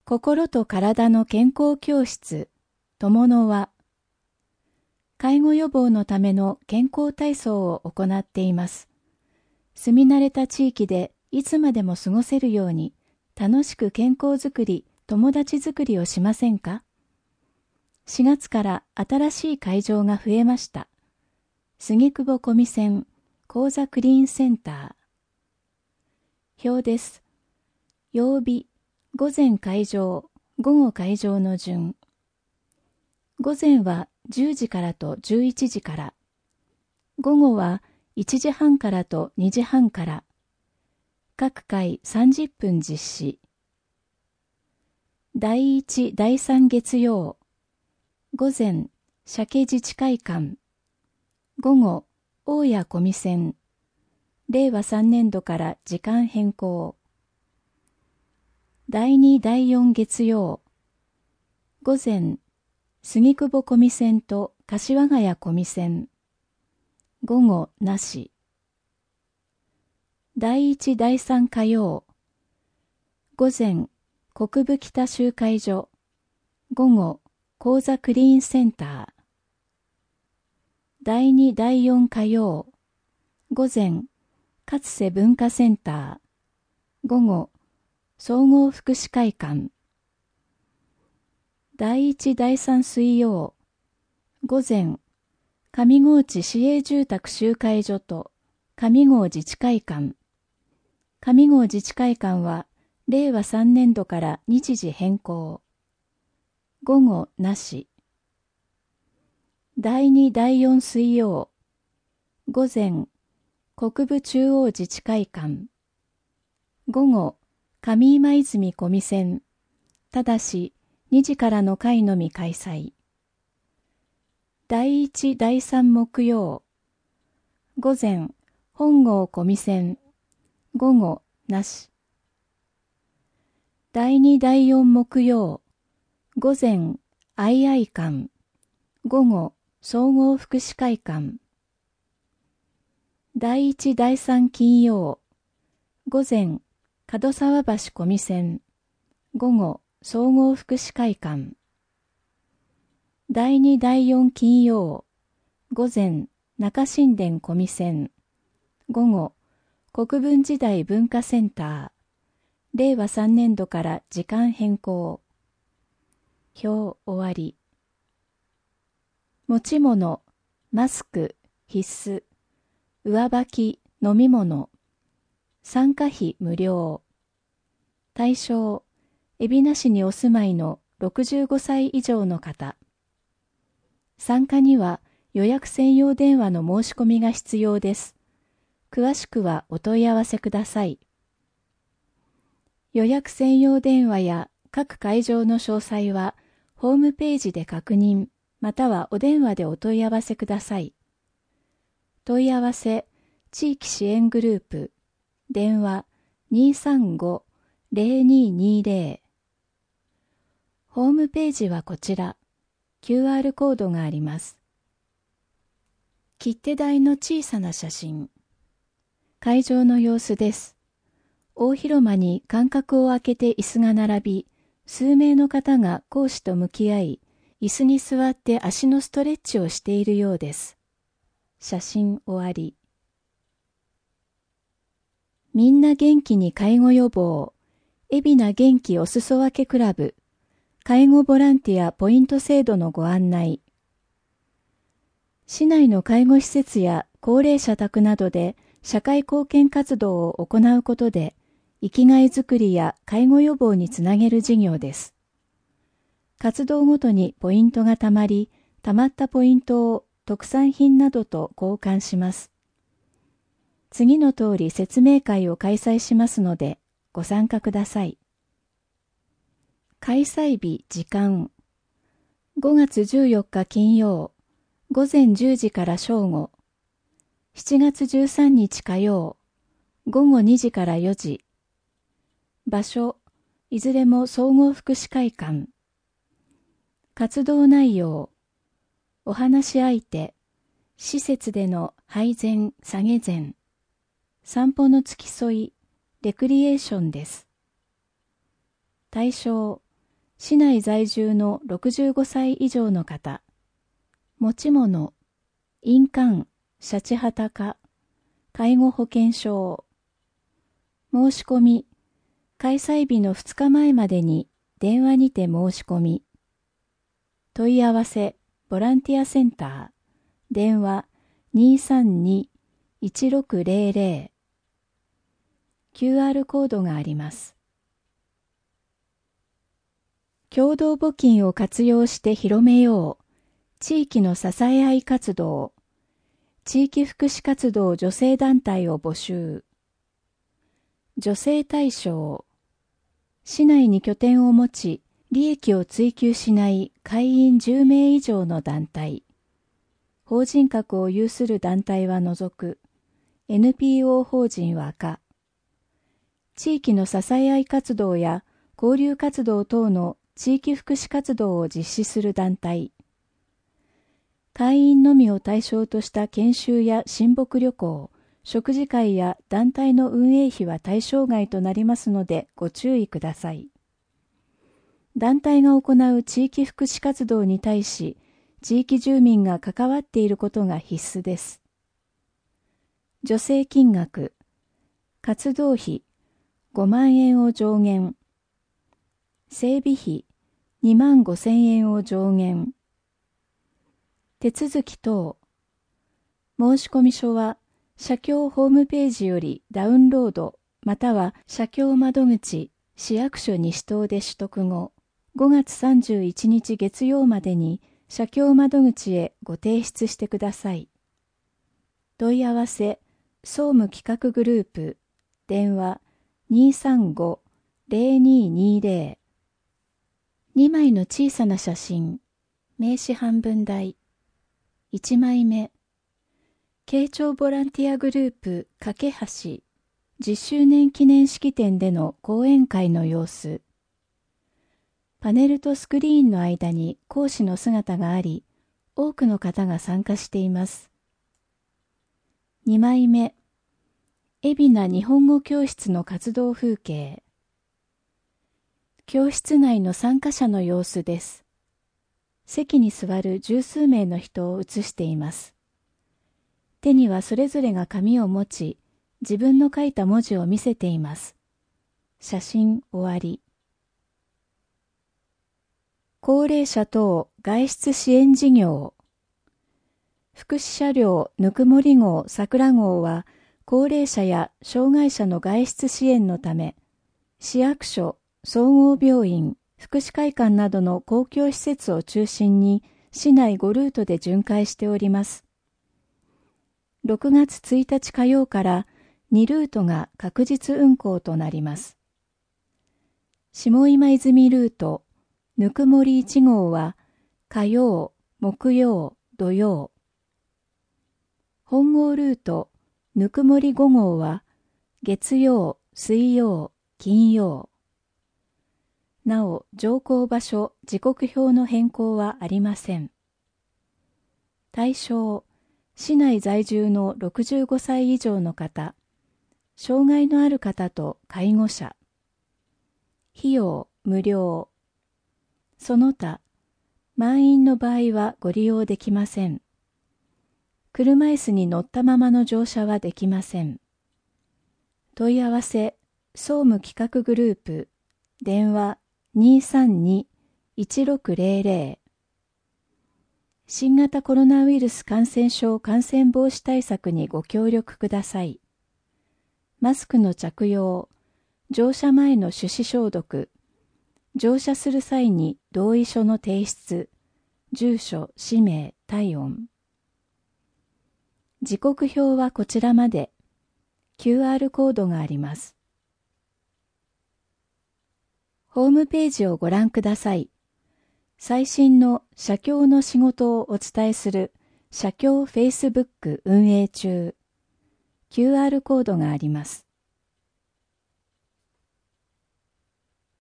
心と体の健康教室、友の輪。介護予防のための健康体操を行っています。住み慣れた地域でいつまでも過ごせるように、楽しく健康づくり、友達づくりをしませんか？ 4 月から新しい会場が増えました。杉久保小見線講座クリーンセンター。表です。曜日、午前会場、午後会場の順。午前は10時からと11時から。午後は1時半からと2時半から。各回30分実施。第1、第3月曜。午前、鮭自治会館。午後、大谷小見線。令和3年度から時間変更。第2、第4月曜。午前、杉久保小見線と柏ヶ谷小見線。午後なし。第1、第3火曜。午前、国分北集会所。午後、講座クリーンセンター。第2、第4火曜。午前、勝瀬文化センター。午後、総合福祉会館。第1、第3水曜。午前、上河内市営住宅集会所と上河自治会館。上河自治会館は令和3年度から日時変更。午後なし。第2、第4水曜。午前、国分中央自治会館。午後、上今泉小見線。ただし、2時からの会のみ開催。第1、第3木曜。午前、本郷小見線。午後、なし。第2、第4木曜。午前、相合館。午後、総合福祉会館。第1、第3金曜。午前、門沢橋小見線。午後、総合福祉会館。第2、第4金曜。午前、中新田小見線。午後、国分時代文化センター。令和3年度から時間変更。表終わり。持ち物、マスク、必須。上履き、飲み物。参加費無料。対象、海老名市にお住まいの65歳以上の方。参加には予約専用電話の申し込みが必要です。詳しくはお問い合わせください。予約専用電話や各会場の詳細はホームページで確認、またはお電話でお問い合わせください。問い合わせ、地域支援グループ、電話 235-0220。ホームページはこちら、QR コードがあります。切手台の小さな写真。会場の様子です。大広間に間隔を空けて椅子が並び、数名の方が講師と向き合い、椅子に座って足のストレッチをしているようです。写真終わり。みんな元気に介護予防、海老名元気お裾分けクラブ、介護ボランティアポイント制度のご案内。市内の介護施設や高齢者宅などで社会貢献活動を行うことで、生きがいづくりや介護予防につなげる事業です。活動ごとにポイントがたまり、たまったポイントを特産品などと交換します。次の通り説明会を開催しますので、ご参加ください。開催日、時間。5月14日金曜、午前10時から正午。7月13日火曜、午後2時から4時。場所、いずれも総合福祉会館。活動内容、お話し相手、施設での配膳・下げ膳。散歩の付き添い、レクリエーションです。対象、 市内在住の65歳以上の方、持ち物、印鑑、シャチハタカ、介護保険証、申し込み、開催日の2日前までに電話にて申し込み、問い合わせ、ボランティアセンター、電話 232-1600、QR コードがあります。共同募金を活用して広めよう、地域の支え合い活動、地域福祉活動女性団体を募集。女性対象、市内に拠点を持ち、利益を追求しない会員10名以上の団体、法人格を有する団体は除く、NPO 法人は赤、地域の支え合い活動や交流活動等の地域福祉活動を実施する団体、会員のみを対象とした研修や親睦旅行、食事会や団体の運営費は対象外となりますのでご注意ください。団体が行う地域福祉活動に対し、地域住民が関わっていることが必須です。助成金額、活動費5万円を上限、整備費2万5千円を上限。手続き等、申込書は社協ホームページよりダウンロードまたは社協窓口市役所西棟で取得後、5月31日月曜までに社協窓口へご提出してください。問い合わせ、総務企画グループ、電話 235-0220。2枚の小さな写真、名刺半分大。1枚目、慶長ボランティアグループ架け橋10周年記念式典での講演会の様子。パネルとスクリーンの間に講師の姿があり、多くの方が参加しています。2枚目、海老名日本語教室の活動風景。教室内の参加者の様子です。席に座る十数名の人を写しています。手にはそれぞれが紙を持ち、自分の書いた文字を見せています。写真終わり。高齢者等外出支援事業。福祉車両ぬくもり号桜号は、高齢者や障害者の外出支援のため、市役所、総合病院、福祉会館などの公共施設を中心に市内5ルートで巡回しております。6月1日火曜から2ルートが確実運行となります。下今泉ルート、ぬくもり1号は火曜、木曜、土曜。本郷ルート、ぬくもり5号は月曜、水曜、金曜。なお、乗降場所、時刻表の変更はありません。対象、市内在住の65歳以上の方、障害のある方と介護者。費用、無料。その他、満員の場合はご利用できません。車椅子に乗ったままの乗車はできません。問い合わせ、総務企画グループ、電話 232-1600。新型コロナウイルス感染症感染防止対策にご協力ください。マスクの着用、乗車前の手指消毒、乗車する際に同意書の提出、住所、氏名、体温。時刻表はこちらまで。QR コードがあります。ホームページをご覧ください。最新の社協の仕事をお伝えする社協 Facebook 運営中。QR コードがあります。